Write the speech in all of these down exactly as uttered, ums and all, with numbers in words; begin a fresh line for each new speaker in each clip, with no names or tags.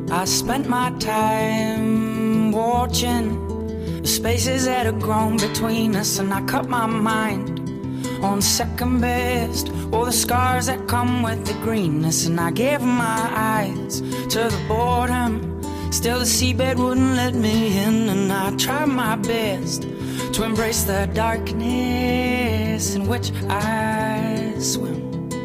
I spent my time watching the spaces that had grown between us, and I cut my mind on second best, all the scars that come with the greenness. And I gave my eyes to the boredom, still the seabed wouldn't let me in. And I tried my best to embrace the darkness in which I swim.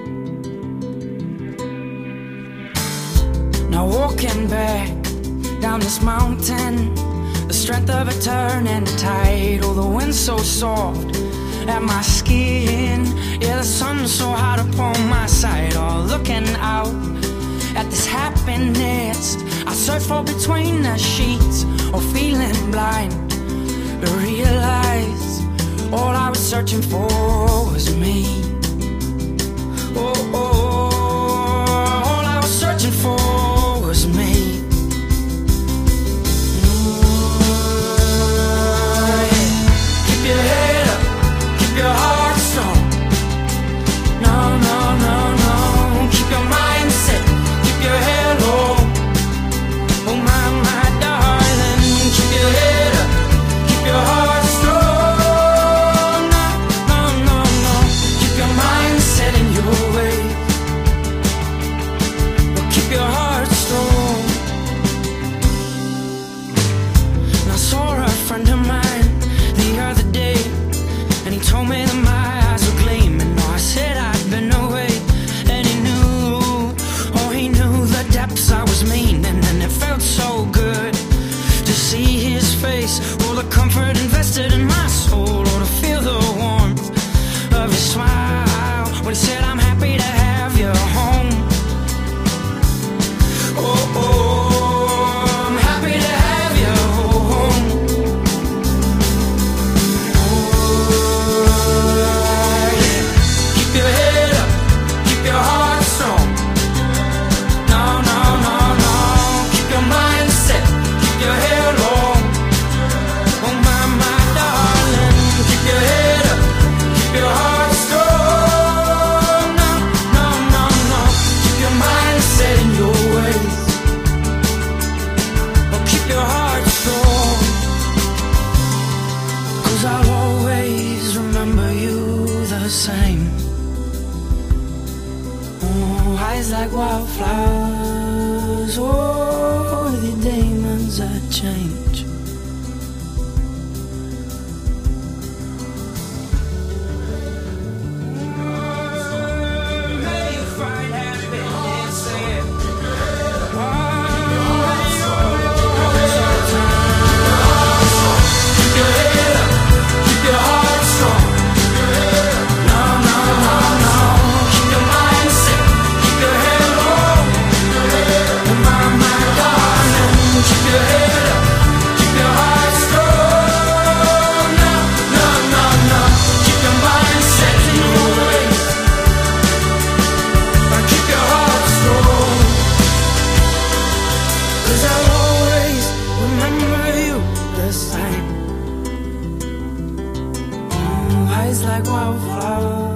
Now walking back down this mountain, the strength of a turning tide. Oh, the wind's so soft at my skin, yeah, the sun's so hot upon my side. Oh, looking out at this happiness I search for between the sheets, or feeling blind to realize all I was searching for was me. Oh, oh, all I was searching for was me. All the comfort invested in my soul, or to feel the warmth of your smile when he said, I'm happy to have you home. Oh, oh, I'm happy to have you home. Oh, yeah. Keep your head up, keep your heart strong. No, no, no, no. Keep your mind set, keep your head low. I'll always remember you the same. Oh, eyes like wildflowers, oh, with your demons that change. May you find happiness there. Eyes like wildflowers.